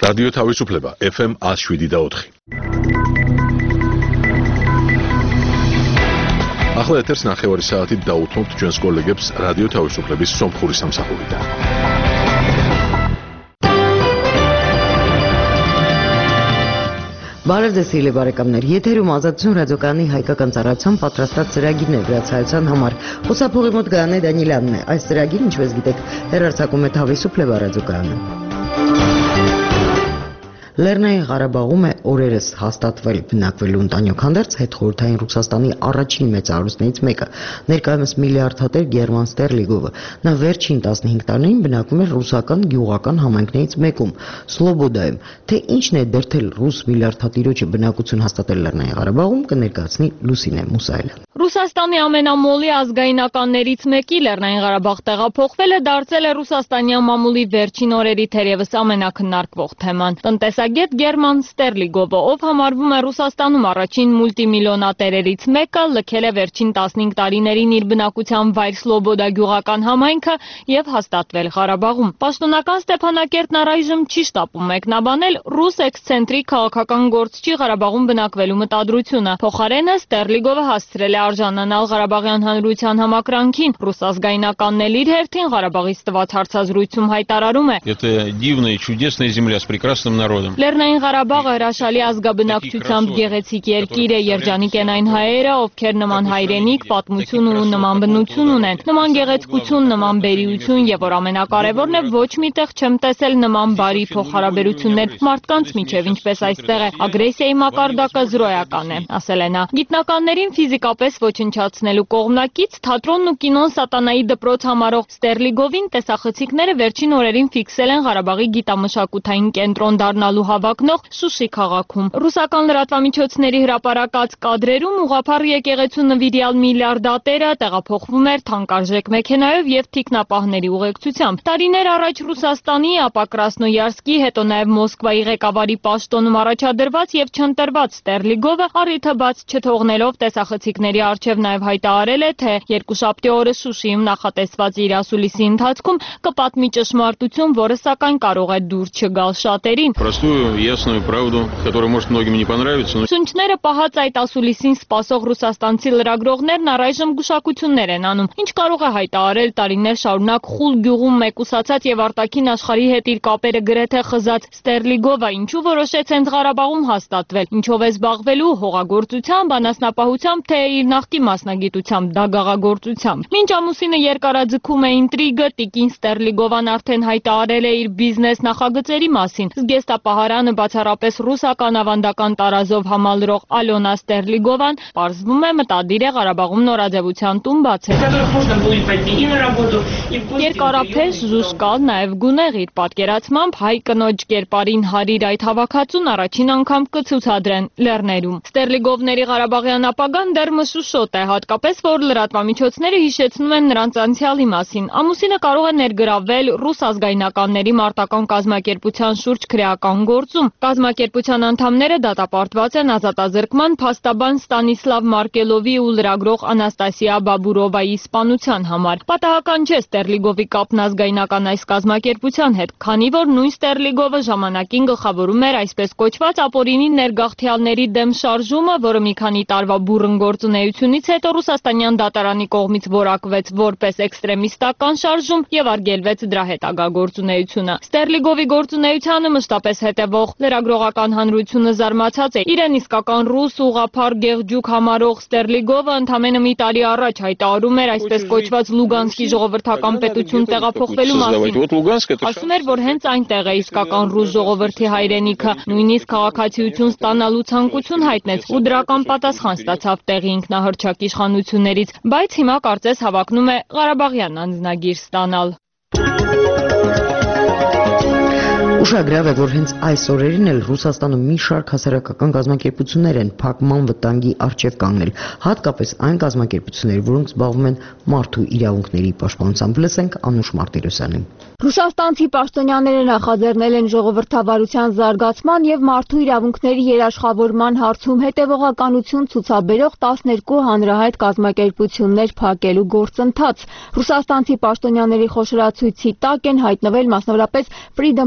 რადიო თავისუფლება FM 107.4. ახლა ეთერს ნახევარი საათით დაუთმობთ ჩვენს კოლეგებს რადიო თავისუფლების სომხური სამსახურიდან. Բարև սիրելի բարեկամներ, եթերում ազատություն ռադիոկայանի հայկական ծառայության պատրաստած ծրագիրն է վրացայության համար։ Խոսափողի մոտ Գայանե Դանիելյանն է։ Այս ծրագիրը, ինչպես գիտեք, հեռարձակում է Თავისუფლება ռադիոկայանը։ Լեռնային Ղարաբաղում է օրերս հաստատվել բնակվելու ընտանիք հանդերձ հետխորհրդային Ռուսաստանի առաջին մեծարարություններից մեկը, ներկայումս միլիարդատեր Գերման Ստերլիգովը։ Նա վերջին 15 տարիներին բնակվում էր ռուսական գյուղական համայնքներից մեկում, Սլոբոդայում։ Թե ինչն է դրդել ռուս միլիարդատիրոջը բնակություն հաստատել Լեռնային Ղարաբաղում, կներկայացնի Լուսինե Մուսայելյանը։ Ռուսաստանի ամենամոլի ազգայնականներից մեկի Լեռնային Ղարաբաղ տեղափոխվելը դարձել է ռուսաստանյան մամուլի վերջին օրերի թերևս ամենակննարկվող թեման։ Տնտեսագետ Գերման Ստերլիգովը, ով համարվում է Ռուսաստանում առաջին մուլտիմիլիոնատերերից մեկը, լքել է վերջին 15 տարիներին իր բնակության վայր Սլոբոդա գյուղական համայնքը եւ հաստատվել Ղարաբաղում։ Պաշտոնական Ստեփանակերտն առայժմ չի շտապում մեկնաբանել ռուս էքսցենտրիկ քաղաքական գործչի Ղարաբաղում բնակվելու մտադրությունը։ Փոխարենը Ստերլիգովը հասցրել է արժանանալ Ղարաբաղյան հանրության համակրանքին։ Ռուս ազգայնականն իր հերթին Ղարաբաղից տված հարցազրույցում հայտարարում է. Это дивная и чудесная земля с прекрасным народом. Լեռնային Ղարաբաղը հրաշալի ազգաբնակչությամբ գեղեցիկ երկիր է, երջանիկ են այն հայերը, ովքեր նման հայրենիք, պատմություն ու նման բնություն ունեն, նման գեղեցկություն, նման բերիություն եւ որ ամենակարևորն է, ոչ միտեղ չեմ տեսել նման բարի փոխհարաբերություններ մարդկանց միջև, ինչպես այստեղ է։ Ագրեսիայի մակարդակը զրոյական է, ասել է նա։ Գիտնականներին ֆիզիկապես ոչնչացնելու կողմնակից թատրոնն ու կինոն սատանայի դպրոց համարող Ստերլիգովին տեսախցիկները վերջին օրերին ֆիքսել են Ղարաբաղի գիտամշակութային կենտրոն դառնալու հավակնող Շուշի քաղաքում։ Ռուսական լրատվամիջոցների հրապարակած կադրերում ուղղափառ եկեղեցու նվիրյալ միլիարդատերը տեղափոխվում էր թանկարժեք մեքենայով եւ թիկնապահների ուղեկցությամբ։ Տարիներ առաջ Ռուսաստանի, ապա Կրասնոյարսկի, հետո նաեւ Մոսկվայի ղեկավարի պաշտոնում առաջադրված եւ չընտրված Ստերլիգովը առիթը բաց չթողնելով տեսախցիկների առջև նաեւ հայտարարել է, թե երկուշաբթի օրը Շուշիում նախատեսված իր ասուլիսի ընթացքում կպատմի ճշմարտություն, որը սակայն կարող է դուր չգալ շատերին։ Простую, ясную правду, которая может многим не понравиться. Շունչները պահած այդ ասուլիսին սպասող ռուսաստանցի լրագրողներն առայժմ գուշակություններ են անում։ Ինչ կարող է հայտարարել տարիներ շարունակ խուլ գյուղում մեկուսացած եւ արտաքին աշխարհի հետ իր կապերը գրեթե խզած Ստերլիգովը, ինչու որոշեց հենց Ղարաբաղում հաստատվել, ինչով է զբաղվելու հողագործությամբ, անասնապահությամբ, թե իր նախկին մասնագիտությամբ, դագաղագործությամբ։ Մինչ ամուսինը երկարաձգում է ինտրիգը, տիկին Ստերլիգովան արդեն հայտարարել է իր բիզնես նախագծերի մասին։ Զգեստապահարանը բացառապես ռուսական ավանդական տարազով համալրող Ալոնա Ստերլիգովան պարզվում է մտադիր է Ղարաբաղում նորաձևության տուն բացել։ Երկարափեշ, զուշկալ, նաև գունեղ իր պատկերացմամբ հայ կնոջ կերպարին հարիր այդ հավաքածուն առաջին անգամ կցուցադրեն Լեռներում։ Ստերլիգովների Ղարաբաղյան ապագան դեռ մշուշոտ է, հատկապես որ լրատվամիջոցները հիշեցնում են նրանց անցյալի մասին։ Ամուսինը կարող է ներգրավվել ռուս ազգայնականների մարտական կազմակերպության շուրջ քրեական գործում։ Կազմակերպության անդամները դատապարտված են ազատազրկման փաստաբան Ստանիսլավ Մարկելովի ու լրագրող Անաստասիա Բաբուրովայի սպանության համար։ Պատահական չէ Ստերլիգովի կապն ազգայնական այս կազմակերպության հետ, քանի որ նույն Ստերլիգովը ժամանակին գլխավորում էր այսպես կոչված ապօրինի ներգաղթյալների դեմ շարժումը, որը մի քանի տարվա բուռն գործունեությունից հետո ռուսաստանյան դատարանի կողմից որակվեց որպես էքստրեմիստական շարժում եւ արգելվեց դրա հետագա գործունեությունը։ Ստերլիգովի գործունեությանը մշտապես հետևող լրագրողական հանրությունը զարմացած է։ Իրեն իսկական ռուս ուղղափառ գեղջուկ համարող Ստերլիգովը ընդամենը մի տարի առաջ հայտարարում էր այսպես կոչված Լուգանսկի ժողովրդական պետություն տեղափոխվելու մասին։ Ասում էր, որ հենց այնտեղ է իսկական ռուս ժողովրդի հայրենիքը, նույնիսկ քաղաքացիություն ստանալու ցանկություն հայտնեց ու դրական պատասխան ստացավ տեղի ինքնահռչակ իշխանություններից, բայց հիմա կարծես հավակնում է Ղարաբաղյան անձնագիր ստանալ։ Ուշագրավ է, որ հենց այս օրերին էլ Ռուսաստանում մի շարք հասարակական կազմակերպություններ են փակման վտանգի առջև կանգնել, հատկապես այն կազմակերպությունները, որոնք զբաղվում են մարդու իրավունքների պաշտպանությամբ։ Լսենք Անուշ Մարտիրոսյանին։ Ռուսաստանցի պաշտոնյաները նախաձեռնել են ժողովրդավարության զարգացման եւ մարդու իրավունքների երաշխավորման հարցում հետեւողականություն ցուցաբերող 12 հանրահայտ կազմակերպություններ փակելու գործընթաց։ Ռուսաստանցի պաշտոնյաների խոշորացույցի տակ են հայտնվել մասնավորապես Freedom House,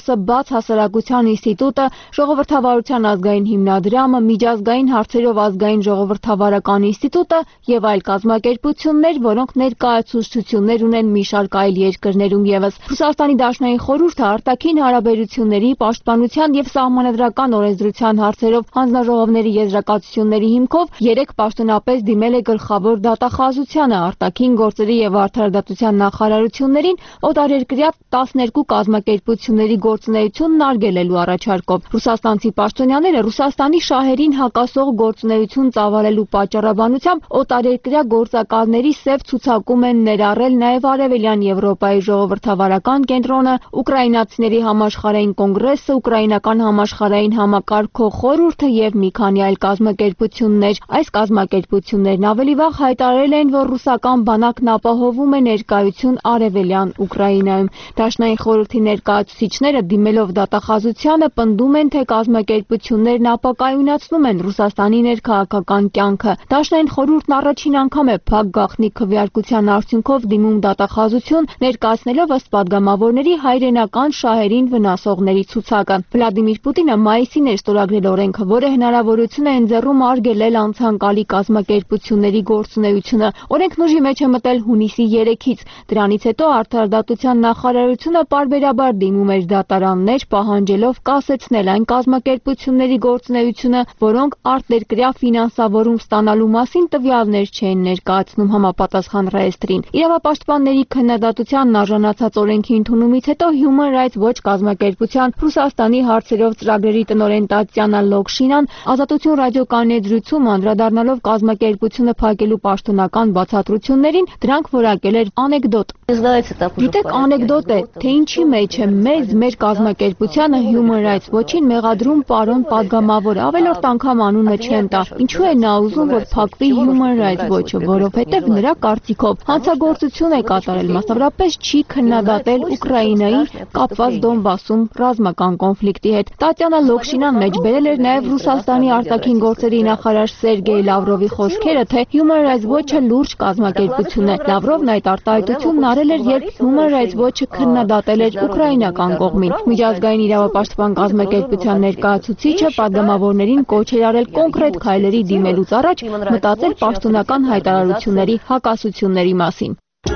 Բելարուսը, Բաց հասարակության ինստիտուտը, Ժողովրդավարության ազգային հիմնադրամը, Միջազգային հարցերով ազգային ժողովրդավարական ինստիտուտը եւ այլ կազմակերպություններ, որոնք ներկայացուցչություններ ունեն մի շարք այլ երկրներում եւս։ Ռուսաստանի Դաշնային խորհուրդը արտաքին հարաբերությունների, պաշտպանության եւ սահմանադրական օրենսդրության հարցերով հանձնաժողովների եզրակացությունների հիմքով 3 պաշտոնապես դիմել է գլխավոր դատախազությանը, արտաքին գործերի եւ արդարադատության նախարարություններին օտարերկրյա 12 կազմակերպությունների գործունեությունն արգելելու առաջարկով։ Ռուսաստանցի պաշտոնյաները Ռուսաստանի շահերին հակասող գործունեություն ծավալելու պատճառաբանությամբ օտարերկրյա գործակալների սև ցուցակում են ներառել նաև Արևելյան Եվրոպայի ժողովրդավարական կենտրոնը, ուկրաինացիների համաշխարհային կոնգրեսը, ուկրաինական համաշխարհային համակարգող խորհուրդը եւ մի քանի այլ կազմակերպություններ։ Այս կազմակերպություններն ավելի վաղ հայտարարել են, որ ռուսական բանակն ապահովում է ներկայություն Արևելյան Ուկրաինայում։ Դաշնային խորհրդի ներկայացուցիչները դիմելով դատախազությանը պնդում են, թե կազմակերպություններն ապակայունացնում են Ռուսաստանի ներքաղաքական կյանքը։ Դաշնային խորհուրդն առաջին անգամ է փակ գաղտնի քվեարկության արդյունքով դիմում դատախազություն, ներկայացնելով ըստ падգամավորների հայրենական շահերին վնասողների ցուցակը։ Վլադիմիր Պուտինը մայիսին էր ստորագրել օրենքը, որը հնարավորություն է ընձեռում արգելել անցանկալի կազմակերպությունների գործունեությունը։ Օրենքն ուժի մեջ է մտել հունիսի 3-ից։ Դրանից հետո արդարադատության նախարարությունը պարբերաբար դիմում էր դատարաններ, պահանջելով կասեցնել այն կազմակերպությունների գործունեությունը, որոնք արտերկրյա ֆինանսավորում ստանալու մասին տվյալներ չեն ներկայացնում համապատասխան ռեեստրին։ Իրավապաշտպանների քննադատությանն արժանացած օրենքի ընդունումից հետո Human Rights Watch կազմակերպության Ռուսաստանի հարցերով ծրագրերի տնօրեն Տատյանա Լոկշինան Ազատություն ռադիոկայունեծրույցում անդրադառնալով կազմակերպությունը փակելու պաշտոնական բացատրություններին դրանք որակել էր անեկդոտ։ Գիտեք, անեկդոտ է, թե ինչի մեջ է մեր կազմակերպությանը Human Rights Watch-ին մեղադրում պարոն падգամավոր, ավելորդ անգամ անունը չեն տա։ Ինչու է նա ուզում, որ փակվի Human Rights Watch-ը, որովհետև նրա կարծիքով հանցագործություն է կատարել, մասնավորապես չի քննադատել Ուկրաինայի կապված Դոնբասում ռազմական կոնֆլիկտի հետ։ Տատյանա Լոկշինան մեջ բերել էր նաև Ռուսաստանի արտաքին գործերի նախարար Սերգեյ Լավրովի խոսքերը, թե Human Rights Watch-ը լուրջ կազմակերպություն է։ Լավրովն այդ արտահայտությունն արել էր, երբ Human Rights Watch-ը քննադատել էր ուկրաինական կողմին։ Միջազգային իրավապաշտպան կազմակերպության ներկայացուցիչը падգամավորներին կոչ էր արել կոնկրետ քայլերի դիմելուց առաջ մտածել պաշտոնական հայտարարությունների հակասությունների մասին։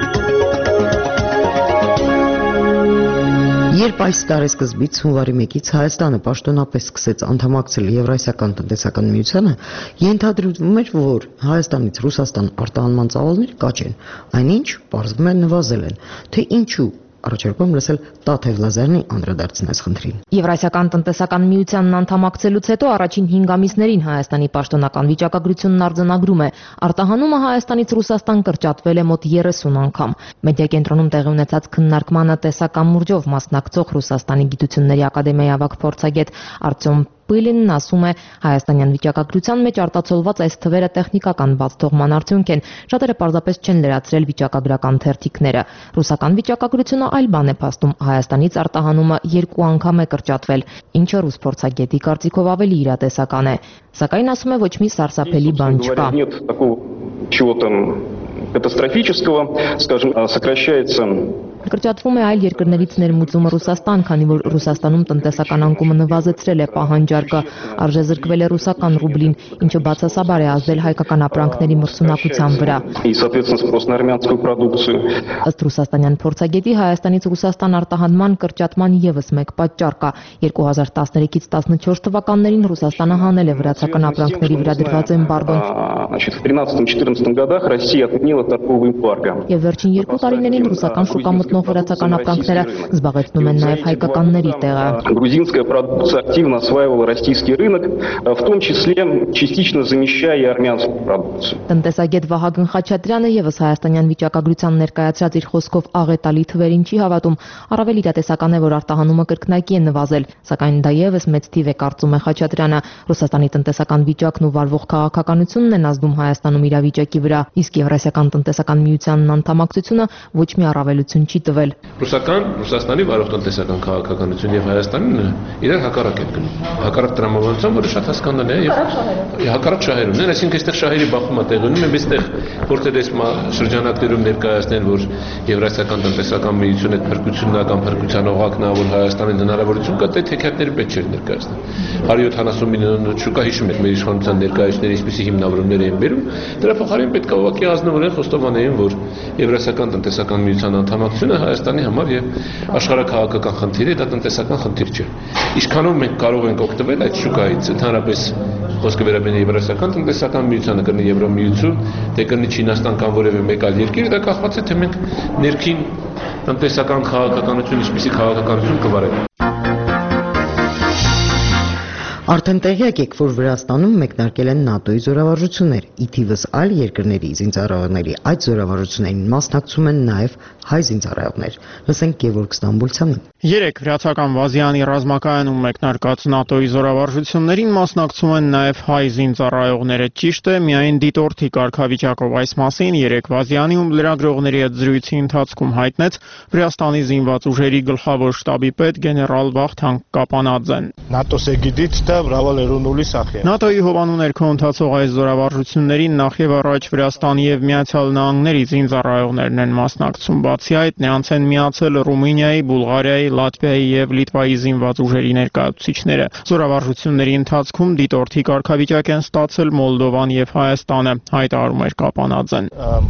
Երբ այս տարեսկզբից հունվարի 1-ից Հայաստանը պաշտոնապես սկսեց անդամակցել Եվրասիական տնտեսական միությանը, ենթադրվում էր, որ Հայաստանից Ռուսաստան արտահանման ծավալները կաճ են, այնինչ պարզվում է նվազել են, թե ինչու։ Առաջարկում լսել Տաթև Լազարյանի անդրադարձն այս խնդրին։ Եվրասիական տնտեսական միությանն անդամակցելուց հետո առաջին 5 ամիսներին Հայաստանի պաշտոնական վիճակագրությունն արձանագրում է. արտահանումը Հայաստանից Ռուսաստան կրճատվել է մոտ 30 անգամ։ Մեդիա կենտրոնում տեղի ունեցած քննարկմանը տեսական մուրջով մասնակցող Ռուսաստանի գիտությունների ակադեմիայի ավագ փորձագետ Արտյոմ Պիլինն ասում է, հայաստանյան վիճակագրության մեջ արտացոլված այս թվերը տեխնիկական բաց թողման արդյունք են, շատերը պարզապես չեն լրացրել վիճակագրական թերթիկները։ Ռուսական վիճակագրությունը այլ բան է փաստում, Հայաստանից արտահանումը 2 անգամ է կրճատվել, ինչը ռուս փորձագետի կարծիքով ավելի իրատեսական է, սակայն ասում է ոչ մի սարսափելի բան չկա։ Катастрофического, скажем, сокращается Կրճատվում է այլ երկրներից ներմուծումը Ռուսաստան, քանի որ Ռուսաստանում տնտեսական անկումը նվազեցրել է պահանջարկը, արժեզրկվել է ռուսական ռուբլին, ինչը բացասաբար է ազդել հայկական ապրանքների մրցունակության վրա։ Ըստ ռուսաստանյան փորձագետի Հայաստանից Ռուսաստան արտահանման կրճատման ևս մեկ պատճառ կա։ 2013-ից 14 թվականներին Ռուսաստանը հանել է վրացական ապրանքների վրա դրված էմբարգոն։ Եվ վերջին 2 տարիներին ռուսական շուկա մտնող վրացական ապրանքները զբաղեցնում են նաև հայկականների տեղը։ Грузинская продукция активно осваивала российский рынок, в том числе частично замещая и армянскую продукцию. Տնտեսագետ Վահագն Խաչատրյանը ևս հայաստանյան վիճակագրության ներկայացրած իր խոսքով աղետալի թվերին չի հավատում։ Առավել իրատեսական է, որ արտահանումը կրկնակի է նվազել, սակայն դա ևս մեծ թիվ է, կարծում է Խաչատրյանը։ Ռուսաստանի տնտեսական վիճակն ու վարվող քաղաքականությունն են ազդում Հայաստանում իրավիճակի վրա, իսկ Եվրասիական տնտեսական միությանն անդամակցությունը ոչ մի առավելություն չի տվել։ Ռուսաստանի վարող տնտեսական քաղաքականություն եւ Հայաստանն իրար հակառակ են գնում։ Հակառակ տրամաբանության, որը շատ հասկանալի է եւ հակառակ շահերուն են, այսինքն այստեղ շահերի բախումը տեղի ունի, մենք այստեղ որտեղ այս շրջանակներում ներկայացնեն, որ Եվրասիական տնտեսական միությունը փրկությունական փրկության օղակն է, որ Հայաստանին հնարավորություն կա, այդ թեքատները պետք չէր ներկայացնել։ 170 միլիոն շուկա հիշում եք մեր իշխանության ներկայացուցիչները ինչպիսի հիմնավորումներ էին բերում, դրա փոխարեն պետք է ուղղակի ազնվորեն խոստովանեին, որ Եվրասիական տնտեսական միության անդամակցությունը Հայաստանի համար եւ աշխարհակաղակական խնդիր է, դա տնտեսական խնդիր չէ։ Ինչքանով մենք կարող ենք օգտվել այդ շուկայից, ընդհանրապես խոսքը վերաբերում է Եվրասիական տնտեսական միությանը, կրնի Եվրոմիություն, թե կրնի Չինաստան կամ որևէ մեկ այլ երկիր, դա կախված է թե մենք ներքին տնտեսական քաղաքականություն, ինչպիսի քաղաքականություն կվարենք։ Արդեն տեղյակ եք, որ Վրաստանում մեկնարկել են ՆԱՏՕ-ի զորավարժություններ, ի թիվս այլ երկրների զինծառայողների այդ զորավարժություններին մասնակցում են նաև հայ զինծառայողներ։ Լսենք Գևորգ Ստամբուլցյանին։ Երեք Վրացական Վազյանի ռազմակայանում մեկնարկած ՆԱՏՕ-ի զորավարժություններին մասնակցում են նաև հայ զինծառայողները։ Ճիշտ է, միայն դիտորդի կարգավիճակով այս մասին երեք Վազյանի լրագրողների հետ զրույցի ընթացքում հայտնեց Վրաստանի զինված ուժերի գլխավոր շտաբի պետ գեներալ Վախթանգ Կապանաձեն։ ՆԱՏՕ-ի հովանու ներքո ընթացող այս զորավարժություններին նախ եւ առաջ Վրաստանի եւ Միացյալ Նահանգների զինծառայողներն են մասնակցում։ Բացի այդ, նրանց են միացել Ռումինիայի, Բուլղարիայի, Լատվիայի եւ Լիտվայի զինված ուժերի ներկայացուցիչները։ Զորավարժությունների ընթացքում դիտորդի կարգավիճակ են ստացել Մոլդովան եւ Հայաստանը, հայտարարում էր Կապանաձեն։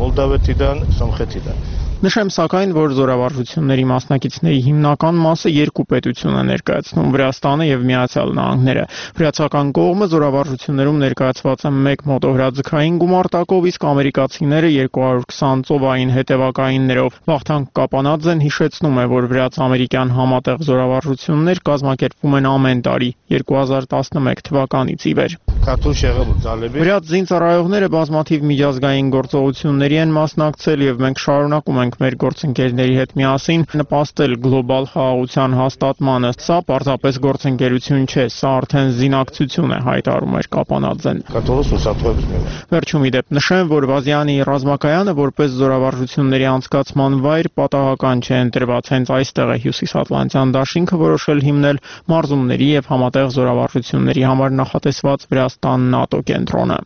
Նշեմ սակայն, որ զորավարժությունների մասնակիցների հիմնական մասը երկու պետություն է ներկայացնում՝ Վրաստանը եւ Միացյալ Նահանգները։ Վրացական կողմը զորավարժություններում ներկայացված է 1 մոտոհրաձգային գումարտակով, իսկ ամերիկացիները 220 ծովային հետևակայիններով։ Վախթանգ Կապանաձեն հիշեցնում է, որ վրաց-ամերիկյան համատեղ զորավարժություններ կազմակերպվում են ամեն տարի 2011 թվականից ի վեր։ Վրաց զինծառայողները բազմաթիվ միջազգային գործողությունների են մասնակցել եւ մենք շարունակում ենք մեր գործընկերների հետ միասին նպաստել գլոբալ խաղաղության հաստատմանը։ Սա պարզապես գործընկերություն չէ, սա արդեն զինակցություն է, հայտարարում էր Կապանաձեն։ Վերջում ի դեպ նշեմ, որ Վազյանի ռազմակայանը որպես զորավարժությունների անցկացման վայր պատահական չէ ընտրված, հենց այստեղ է Հյուսիսատլանտյան դաշինքը որոշել հիմնել մարզումների եւ համատեղ զորավարժությունների համար նախատեսված Վրաստան-ՆԱՏՕ կենտրոնը։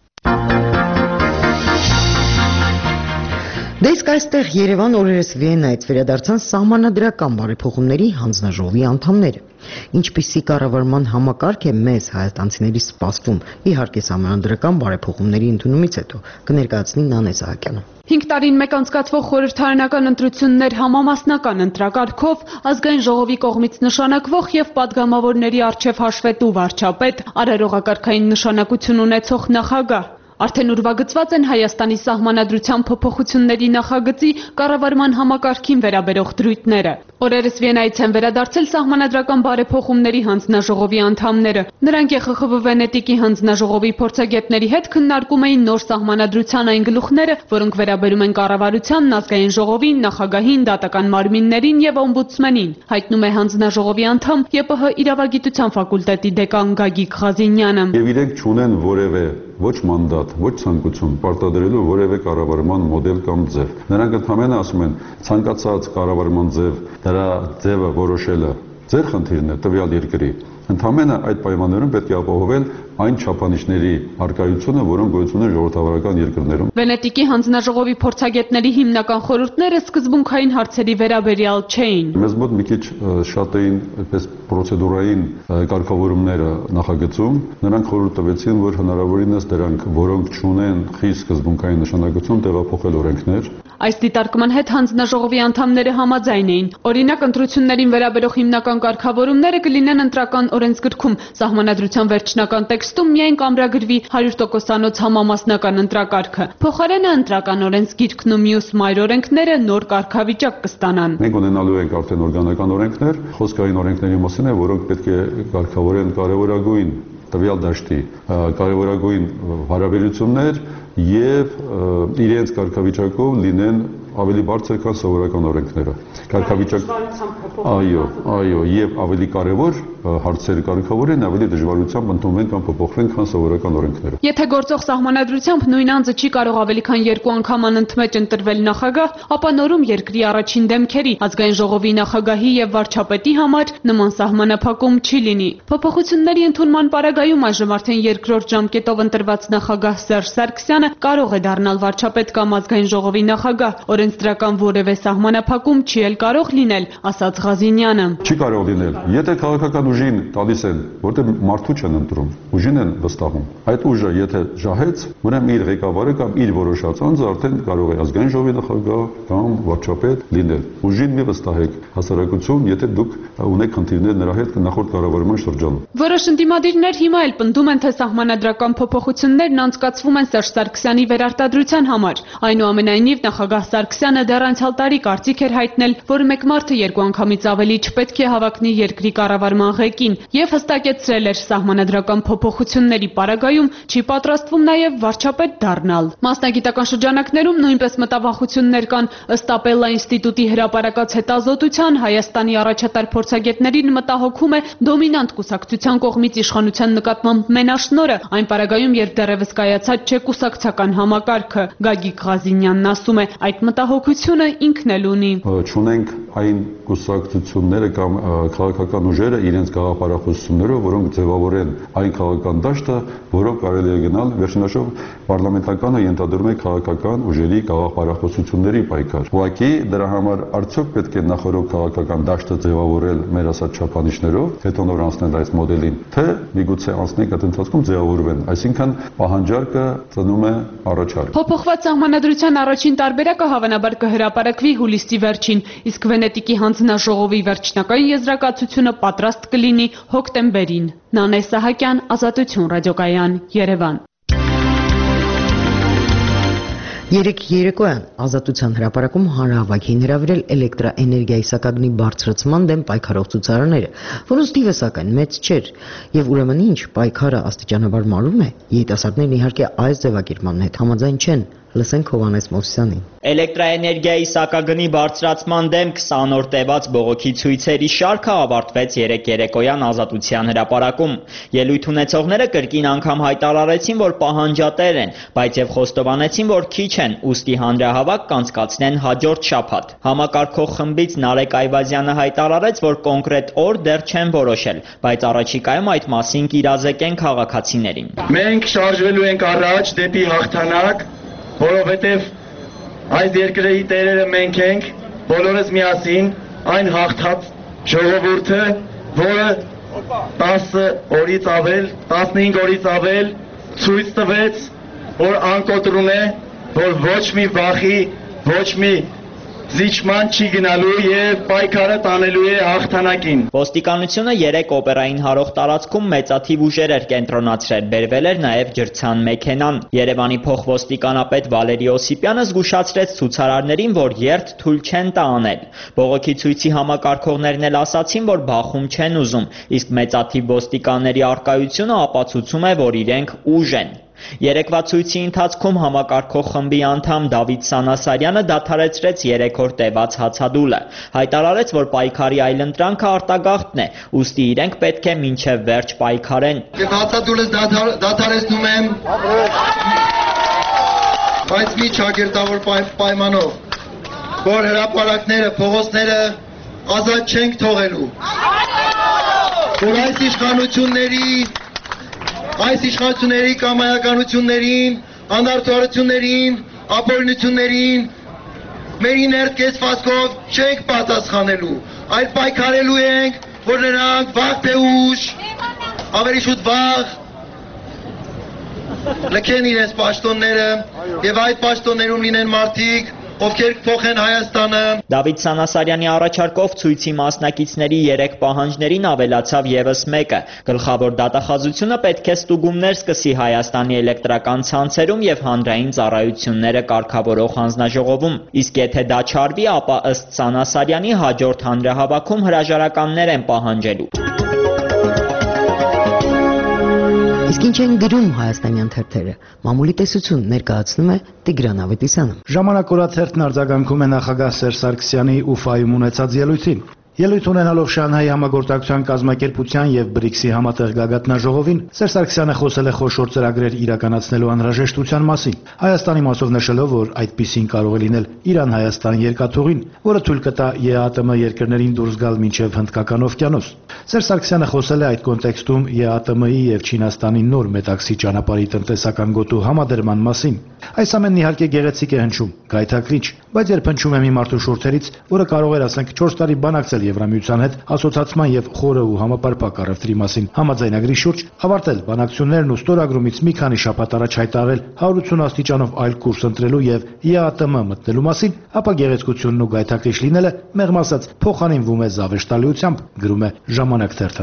Դե իսկ այստեղ Երևան օրերս Վիեննայից վերադարձան սահմանադրական բարեփոխումների հանձնաժողովի անդամները։ Ինչպիսի կառավարման համակարգ է մեզ հայաստանցիների սպասվում, իհարկե սահմանադրական բարեփոխումների ընդունումից հետո, կներկայացնի Նանե Սահակյանը։ 5 տարին մեկ անցկացվող խորհրդարանական ընտրություններ համամասնական ընտրակարգով ազգային ժողովի կողմից նշանակվող եւ падգամավորների առջև հաշվետու վարչապետ, արարողակարգային նշանակություն ունեցող նախագահ։ Արդեն ուրվագծված են Հայաստանի սահմանադրության փոփոխությունների նախագծի կառավարման համակարգին վերաբերող դրույթները։ Օրերս Վիեննայից են վերադարձել սահմանադրական բարեփոխումների հանձնաժողովի անդամները։ Նրանք ԵԽԽՎ Վենետիկի հանձնաժողովի փորձագետների հետ քննարկում էին նոր սահմանադրության այն գլուխները, որոնք վերաբերում են կառավարությանն, ազգային ժողովին, նախագահին, դատական մարմիններին եւ օմբուդսմենին, հայտնում է հանձնաժողովի անդամ ԵՊՀ իրավագիտության ֆակուլտետի դեկան Գագիկ Ղազինյանը։ Եվ իրենք չունեն որևէ ոչ մանդատ, ոչ ցանկություն պարտադրելու որևէ կառավարման մոդել կամ ձև։ Նրանք ընդհանրապես ասում են, ցանկացած կառավարման ձև, դրա ձևը որոշելը ձեր խնդիրն է տվյալ երկրի։ Ընդհանրապես այդ պայմաններում պետք է ապահովել այն չափանիշների արկայությունը, որոնք գոյություն ունեն ժողովրդավարական երկրներում։ Վենետիկի հանձնաժողովի փորձագետների հիմնական խորհուրդները սկզբունքային հարցերի վերաբերյալ չէին։ Մեզ մոտ մի քիչ շատ էին այդպես պրոցեդուրային կարգավորումները նախագծում։ Նրանք խորհուրդ տվեցին, որ հնարավորինս դրանք, որոնք չունեն խիստ սկզբունքային նշանակություն, տեղափոխել օրենքներ։ Այս դիտարկման հետ հանձնաժողովի անդամները համաձայն էին։ Օրինակ, ընտրություններին վերաբերող հիմնական կարգավորումները կլինեն ընտրական օրենսգրքում, սահմանադրության վերջնական տեքստում միայն կամրագրվի 100%-անոց համամասնական ընտրակարգը։ Փոխարենը ընտրական օրենսգիրքն ու մյուս մայր օրենքները նոր կարգավիճակ կստանան։ Մենք ունենալու ենք արդեն օրգանական օրենքներ, խոսքային օրենքների մասին է, որոնք պետք է կարգավորեն կարևորագույն տվյալ դաշտի կարևորագույն հարաբերություններ եւ իրենց կարգավիճակով լինեն ավելի բարձր քան սովորական օրենքները։ Կարգավիճակ այո, եւ ավելի կարևոր հարցեր կարգավորեն, ավելի դժվարությամբ ընդունվեն կամ փոփոխվեն, քան սովորական օրենքները։ Եթե գործող սահմանադրությամբ նույն անձը չի կարող ավելի քան 2 անգամ անընդմեջ ընտրվել նախագահ, ապա նորում երկրի առաջին դեմքերի ազգային ժողովի նախագահի եւ վարչապետի համար նման սահմանափակում չի լինի։ Փոփոխությունների ընդունման պարագայում այժմ արդեն երկրորդ ժամկետով ընտրված նախագահ Սերժ Սարգսյանը կարող է դառնալ վարչապետ կամ ազգային ժողովի նախագահ, օրենսդրական որևէ սահմանափակում չի էլ կարող լինել, ասաց Ղազինյանը։ Չի կարող լինել։ Եթե քաղաքական ուժին տալիս են, որտեղ մարդու չեն ընտրում, ուժին են վստահում։ Այդ ուժը եթե ժահեց, ուրեմն իր ղեկավարը կամ իր որոշած անձը արդեն կարող է ազգային ժողովի նախագահ կամ վարչապետ լինել։ Ուժին մի վստահեք, հասարակություն, եթե դուք ունեք խնդիրներ նրա հետ նախորդ կառավարման շրջանում։ Որոշ ընդդիմադիրներ հիմա էլ պնդում են, թե սահմանադրական փոփոխություններն անցկացվում են Սերժ Սարգսյանի վերարտադրության համար։ Այնուամենայնիվ նախագահ Սարգսյանը դեռ անցյալ տարի կարծիք էր հայտնել, որ մեկ մարդը 2 անգամից ավելի չպետք է հավակնի երկրի կառավարման ղեկին եւ հստակեցրել էր սահմանադրական փոփոխությունների պարագայում չի պատրաստվում նաեւ վարչապետ դառնալ։ Մասնագիտական շրջանակներում նույնպես մտավախություններ կան, ըստ Ապելլա ինստիտուտի հրապարակած հետազոտության Հայաստանի առաջատար փորձագետներին մտահոգում է դոմինանտ կուսակցության կողմից իշխանության նկատմամբ մենաշնորհը, այն պարագայում, երբ դեռևս կայացած չէ կուսակցական համակարգը։ Գագիկ Ղազինյանն ասում է, այդ մտահոգությունը ինքն էլ ունի։ Չունենք այն կուսակցությունները կամ քաղաքական ուժերը իրենց գաղափարախոսություններով, որոնք ձևավորեն այն քաղաքական դաշտը, որով կարելի է գնալ վերջնաշով պարլամենտականը ենթադրում է քաղաքական ուժերի գաղափարախոսությունների պայքար։ Ուղղակի դրա համար արդյոք պետք է նախորդ քաղաքական դաշտը ձևավորել մեր ասած չափանիշներով, հետո նոր անցնել այս մոդելին, թե միգուցե անցնենք այդ ընթացքում ձևավորվեն, այսինքն պահանջարկը ծնում է առաջարկ։ Փոփոխված սահմանադրության առաջին տարբերակը հավանաբար կհրապարակվի հուլիսի վերջին, իսկ Վենետիկի հանձնաժողովի վերջնական եզրակացությունը պատրաստ կլինի հոկտեմբերին։ Նանե Սահակյան, Ազատություն ռադիոկայան, Երևան։ Երեկ երեկոյան Ազատության հրապարակում հանրահավաքին հրավիրել էլեկտրաէներգիայի սակագնի բարձրացման դեմ պայքարող ցուցարարները, որոնց թիվը սակայն մեծ չէր, եւ ուրեմն ինչ պայքարը աստիճանաբար մարում է, երիտասարդներն իհարկե այս ձևակերպման հետ համաձայն չեն։ Լսենք Հովհաննես Մովսյանին։ Էլեկտրաէներգիայի սակագնի բարձրացման դեմ 20 օր տևած բողոքի ցույցերի շարքը ավարտվեց երեկ երեկոյան Ազատության հրապարակում։ Ելույթ ունեցողները կրկին անգամ հայտարարեցին, որ պահանջատեր են, բայց եւ խոստովանեցին, որ քիչ են, ուստի հանրահավաք կանցկացնեն հաջորդ շաբաթ։ Համակարգող խմբից Նարեկ Այվազյանը հայտարարեց, որ կոնկրետ օր դեռ չեն որոշել, բայց առաջիկայում այդ մասին կիրազեկեն քաղաքացիներին։ Մենք շարժվելու ենք առաջ դեպի հաղթանակ, որովհետև այս երկրի տերերը մենք ենք, բոլորս միասին, այն հաղթած ժողովուրդը, որը 10 օրից ավել, 15 օրից ավել ցույց տվեց, որ անկոտրուն է, որ ոչ մի վախի, ոչ մի զիջման չի գնալու եւ պայքարը տանելու է հաղթանակին։ Ոստիկանությունը երեք օպերային հարող տարածքում մեծաթիվ ուժեր էր կենտրոնացրել, բերվել էր նաեւ ջրցան մեքենան։ Երևանի փոխոստիկանապետ Վալերի Օսիպյանը զգուշացրեց ցուցարարներին, որ երթ թույլ չեն տա անել։ Բողոքի ցույցի համակարգողներն էլ ասացին, որ բախում չեն ուզում, իսկ մեծաթիվ ոստիկանների առկայությունը ապացուցում է, որ իրենք ուժ են։ Երեկվա ցույցի ընթացքում համակարգող խմբի անդամ Դավիթ Սանասարյանը դադարեցրեց 3 օր տևած հացադուլը։ Հայտարարեց, որ պայքարի այլընտրանքը արտագաղթն է, ուստի իրենք պետք է մինչև վերջ պայքարեն։ Ես հացադուլս դադարեցնում եմ, բայց մի ճակերտավոր պայմանով, որ հրապարակները, փողոցները ազատ չենք թողելու։ Որ այս իշխանությունների կամայականություններին, անարդարություններին, ապօրինություններին մեր ներկեցվածքով չենք պատասխանելու, այլ պայքարելու ենք, որ նրանք վաղ թե ուշ, ավելի շուտ վաղ լքեն իրենց պաշտոնները եւ այդ պաշտոններում լինեն մարդիկ, ովքեր կփոխեն Հայաստանը։ Դավիթ Սանասարյանի առաջարկով ցույցի մասնակիցների 3 պահանջներին ավելացավ եւս մեկը։ Գլխավոր դատախազությունը պետք է ստուգումներ սկսի Հայաստանի էլեկտրական ցանցերում եւ հանրային ծառայությունները կարգավորող հանձնաժողովում։ Իսկ եթե դա չարվի, ապա ըստ Սանասարյանի հաջորդ հանրահավաքում հրաժարականներ են պահանջելու։ Իսկ ինչ են գրում հայաստանյան թերթերը։ Մամուլի տեսություն ներկայացնում է Տիգրան Ավետիսյանը։ Ժամանակ օրաթերթն արձագանքում է նախագահ Սերժ Սարգսյանի Ուֆայում ունեցած ելույթին։ Ելույթ ունենալով Շանհայի համագործակցության կազմակերպության եւ BRICS-ի համատեղ գագաթնաժողովին Սերժ Սարգսյանը խոսել է խոշոր ծրագրեր իրականացնելու անհրաժեշտության մասին, Հայաստանի մասով նշելով, որ այդպիսին կարող է լինել Իրան-Հայաստան երկաթուղին, որը թույլ կտա ԵԱՏՄ երկրներին դուրս գալ մինչև Հնդկական օվկիանոս։ Սերժ Սարգսյանը խոսել է այդ կոնտեքստում ԵԱՏՄ-ի եւ Չինաստանի նոր Մետաքսի ճանապարհի տնտեսական գոտու համադրման մասին։ Այս ամենն իհարկե գեղեցիկ է հնչում, գայթակղիչ, բայց երբ հնչում է մի մարդու շուրթերից, որը կարող էր ասենք 4 տարի բանակցել Եվրամիության հետ ասոցացման եւ խորը ու համապարփակ առևտրի մասին համաձայնագրի շուրջ, ավարտել բանակցություններն ու ստորագրումից մի քանի շաբաթ առաջ հայտարարել 180 աստիճանով այլ կուրս ընտրելու եւ ԵԱՏՄ մտնելու մասին, ապա գեղեցկությունն ու գայթակղիչ լինելը մեղմ ասած փոխանինվում է զավեշտալիությամբ, գրում է Ժամանակ թերթը։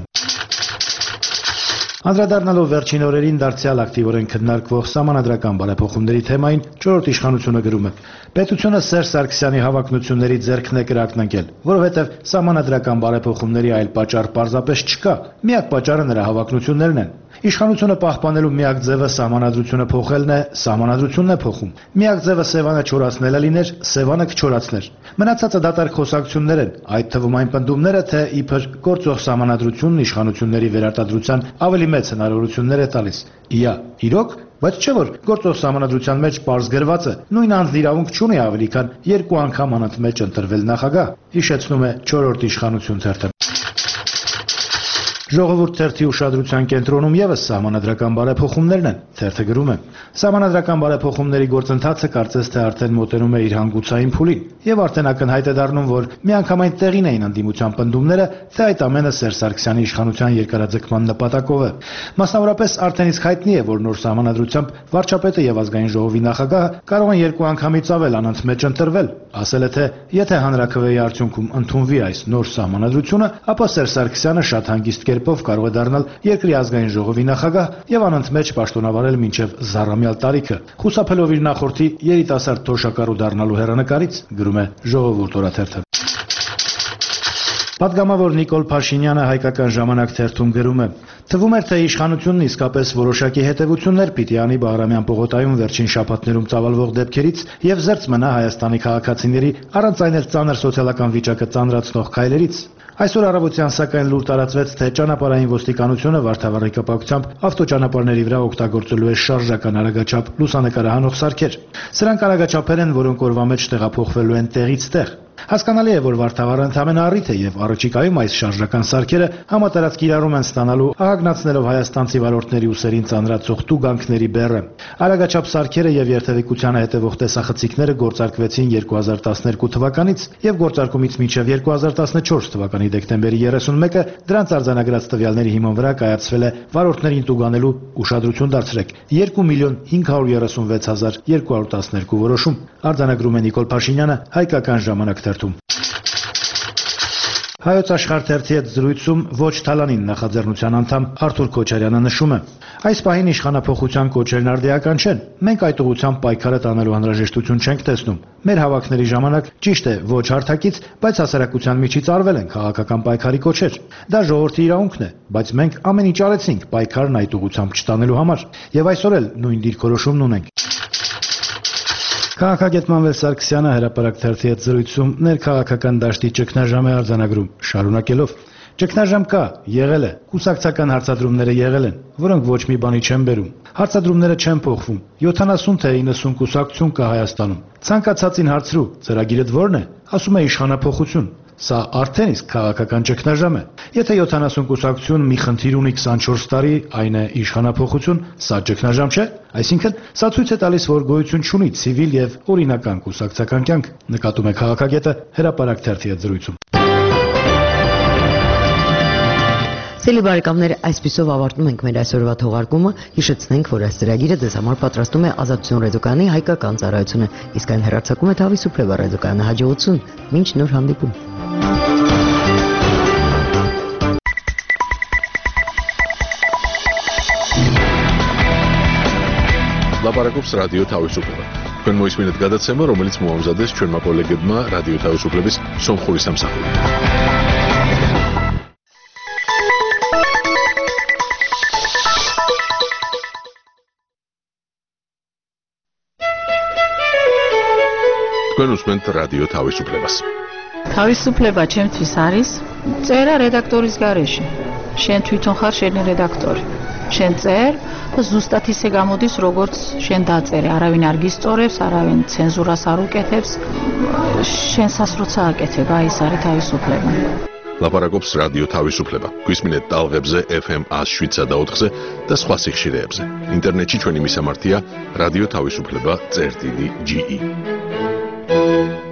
Անդրադառնալով վերջին օրերին դարձյալ ակտիվորեն քննարկվող սահմանադրական բարեփոխումների թեմային, 4-րդ իշխանությունը գրում է. Պետությունը Սերժ Սարգսյանի հավակնությունների ձեռքն է կրակնկել, որովհետև սահմանադրական բարեփոխումների այլ պատճառ պարզապես չկա։ Միակ պատճառը նրա հավակնություններն են։ Իշխանությունը պահպանելու միակ ձևը սահմանադրությունը փոխելն է, սահմանադրությունն է փոխում։ Միակ ձևը Սևանը չորացնելը լիներ, Սևանը կչորացներ։ Մնացածը դատարկ խոսակցություններ են, այդ թվում այն պնդումները, թե իբր գործող սահմանադրությունն իշխանությունների վերարտադրության ավելի մեծ հնարավորություններ է տալիս։ Իա, իրոք, բայց չէ որ գործող սահմանադրության մեջ պարզ գրված է, նույն անձն իրավունք չունի ավելի քան 2 անգամ անընդմեջ ընտրվել նախագահ, հիշեցնում է 4-րդ իշխանություն թերթը։ Ժողովուրդ թերթի ուշադրության կենտրոնում եւս սահմանադրական բարեփոխումներն են, թերթը գրում է. Սահմանադրական բարեփոխումների գործընթացը կարծես թե արդեն մոտենում է իր հանգուցային փուլին, եւ արդեն ակնհայտ է դառնում, որ միանգամայն տեղին էին ընդդիմության պնդումները, թե այդ ամենը Սերժ Սարգսյանի իշխանության երկարաձգման նպատակով է։ Մասնավորապես արդեն իսկ հայտնի է, որ նոր սահմանադրությամբ վարչապետը եւ ազգային ժողովի նախագահը կարող են 2 անգամից ավել անընդմեջ ընտրվել։ Ասել է, թե եթե հանրաքվեի արդյունքում ընդունվի այս նոր սահմանադրությունը, ապա Սերժ Սարգսյանը շատ հանգիստ կերպով կարող է դառնալ երկրի ազգային ժողովի նախագահ եւ անընդմեջ պաշտոնավարել մինչեւ զառամյալ տարիքը, խուսափելով իր նախորդի երիտասարդ թոշակառու դառնալու հեռանկարից, գրում է Ժողովուրդ օրաթերթը։ Պատգամավոր Նիկոլ Փաշինյանը Հայկական ժամանակ թերթում գրում է. Թվում էր, թե իշխանությունն իսկապես որոշակի հետևություններ պիտի անի Բաղրամյան պողոտայում վերջին շաբաթներում ծավալվող դեպքերից եւ զերծ մնա Հայաստանի քաղաքացիների առանց այն էլ ծանր սոցիալական վիճակը ծանրացնող քայլերից։ Այսօր առավոտյան սակայն լուր տարածվեց, թե ճանապարհային ոստիկանությունը Վարդավառի կապակցությամբ ավտոճանապարհների վրա օգտագործելու է շարժական արագաչափ լուսանկարահանող սարքեր։ Սրանք արագաչափեր են, որոնք օրվա մեջ տեղափոխվելու են տեղից տեղ։ Հասկանալի է, որ Վարդավառը ընդհանրապես առիթ է եւ առաջիկայում այս շարժական սարքերը համատարած կիրառում են ստանալու ահագնացնելով հայաստանցի վարորդների ուսերին ծանրացող տուգանքների բեռը։ Արագաչափ սարքերը եւ երթևեկությանը հետևող տեսախցիկները գործարկվեցին 2012 թվականից եւ գործարկումից մինչեւ 2014 թվականի դեկտեմբերի 31-ը դրանց արձանագրած տվյալների հիման վրա կայացվել է վարորդներին տուգանելու ուշադրություն դարձրեք 2,536,212 որոշում, արձանագրում է Նիկոլ Փաշինյանը Հայկական ժամանակ թերթում։ Հայոց աշխարհ թերթի հետ զրույցում ոչ Թալանին նախաձեռնության անդամ Արթուր Քոչարյանը նշում է. Այս պահին իշխանափոխության կոչերն արդիական չեն։ Մենք այդ ուղղությամբ պայքարը տանելու անհրաժեշտություն չենք տեսնում։ Մեր հավաքների ժամանակ ճիշտ է ոչ հարթակից, բայց հասարակության միջից արվել են քաղաքական պայքարի կոչեր։ Դա ժողովրդի իրավունքն է, բայց մենք ամեն ինչ արեցինք պայքարն այդ ուղղությամբ չտանելու համար, եւ այսօր էլ նույն դիրքորոշումն ունենք։ Քաղաքագետ Մանվել Սարգսյանը հրապարակ թերթի հետ զրույցում ներքաղաքական դաշտի ճգնաժամ է արձանագրում, շարունակելով. Ճգնաժամ կա, եղել է, կուսակցական հարցադրումները եղել են, որոնք ոչ մի բանի չեն բերում։ Հարցադրումները չեն փոխվում։ 70 թե 90 կուսակցություն կա Հայաստանում։ Ցանկացածին հարցրու, ծրագիրը ո՞րն է։ Ասում է իշխանափոխություն։ Սա արդեն իսկ քաղաքական ճգնաժամ է։ Եթե 70 կուսակցություն մի խնդիր ունի 24 տարի, այն է իշխանափոխություն, սա ճգնաժամ չէ։ Այսինքն, սա ցույց է տալիս, որ գոյություն չունի ցիվիլ եւ օրինական կուսակցական կյանք, նկատում է քաղաքագետը հրապարակ թերթի հետ զրույցում։ Սիրելի բարեկամներ, այսպիսով ավարտում ենք մեր այսօրվա թողարկումը։ Հիշեցնենք, որ այս ծրագիրը ձեզ համար պատրաստում է Ազատություն ռադիոկայանի հայկական ծառայությունը, իսկ այն հեռարձակում է Թավի Սուպրեվա ռադիոկայանը հաջողություն։ Մինչ նոր հանդիպում։ Լապարակობს ռադիո Թավիսուպլեվը։ Თქვენ მოისმინეთ გადაცემა, რომელიც მოამზადეს ჩვენმა კოლეგებმა რადიო თავისუფლების სომხური სამსახური. თქვენ უსმენთ რადიო თავისუფლებას. Თავისუფლება ჩემთვის არის წერა რედაქტორის გარეშე. შენ თვითონ ხარ შენი რედაქტორი. შენ წერ და ზუსტად ისე გამოდის, როგორც შენ დაწერე. არავინ არ გისწორებს, არავინ ცენზურას არ უკეთებს. შენსას როცა აკეთებ, აი ეს არის თავისუფლება. ლაპარაკობს რადიო თავისუფლება. გვისმინეთ ტალღებზე FM 107.4-ზე და სხვა სიხშირეებზე. ინტერნეტში ჩვენი მისამართია რადიო თავისუფლება.ge.